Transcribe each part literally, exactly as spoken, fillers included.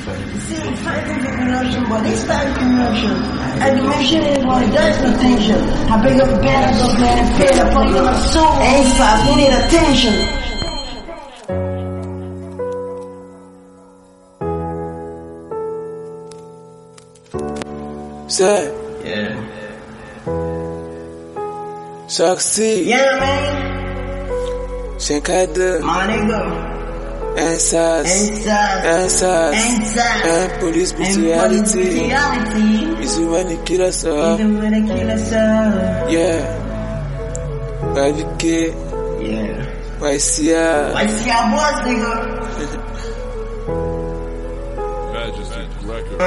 See, fighting the corruption, but they start corruption. And the mission is what does attention. I bring up a bad up man and pay the fuck my soul. Ain't stop, we need attention. Say, yeah. Succeed. Yeah, man. Shankada. My nigga. Answers. Answers. Answers. Answers. And police brutality. Is it when they kill us all? Even when they kill us all. Yeah. five K. Yeah. Y C R. Y C R boss, nigga. Majesty record.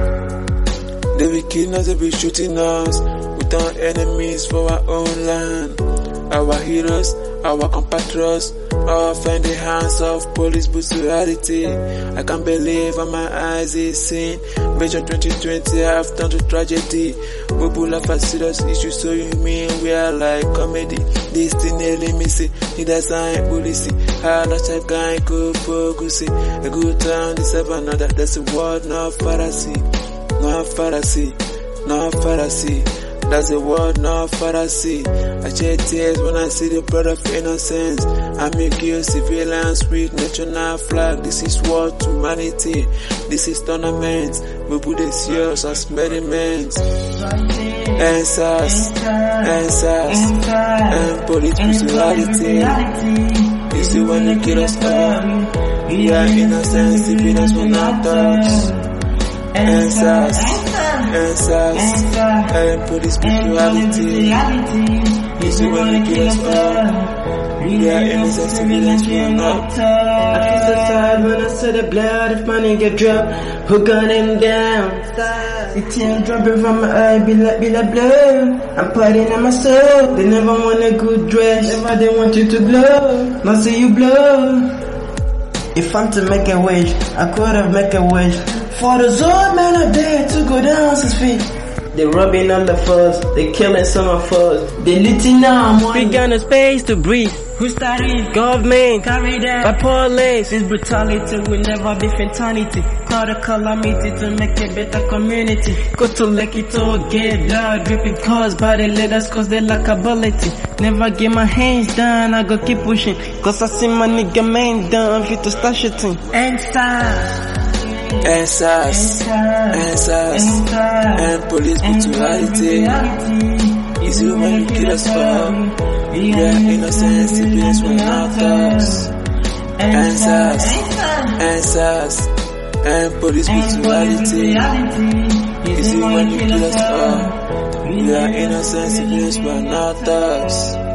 Uh. They be killing us, they be shooting us. We turn enemies for our own land. Our heroes, our compatriots, all find the hands of police brutality. I can't believe what my eyes is seeing. Vision twenty twenty have turned to tragedy. We pull up a serious issue, so you mean we are like comedy. This thing they me see, it doesn't police. How much a guy go focus. A good time, this have another. That's a word, not Pharisee. Not Pharisee, not Pharisee. That's a word, not Pharisee. I shed tears when I see the blood of innocence. I make you civilians with national flag. This is war to humanity. This is tournament. We put this yours as merriment. Answers, answers, and police brutality. You see when they kill us all. We are innocent civilians with no thoughts. Answers, answers, and police brutality. You see when they kill us all. We are innocent civilians with no thoughts. I feel so sad when I see the blood of my nigga drop. Who gun him down? The tear dropping from my eye, be like, be like blood. I'm partying on my soul. They never want a good dress, never they want you to blow. Now see you blow. If I'm to make a wish, I could have make a wish. For the old man are there to go down his feet. They robbing all the us, they killing some of us. They looting now, we got no space to breathe. Who started? Government, carry that. By police. This brutality will never be fatality. Call a calamity to make a better community. Go to Lucky to get blood dripping caused by the leaders cause they lack ability. Never get my hands down, I go keep pushing. Cause I see my nigga man down fit to start shooting. Answers. Answers, answers, and police brutality. Is it when you kill us all? We are innocent civilians with no thoughts. Answers, answers, and police brutality. Is it when you kill us all? We are innocent civilians with no thoughts.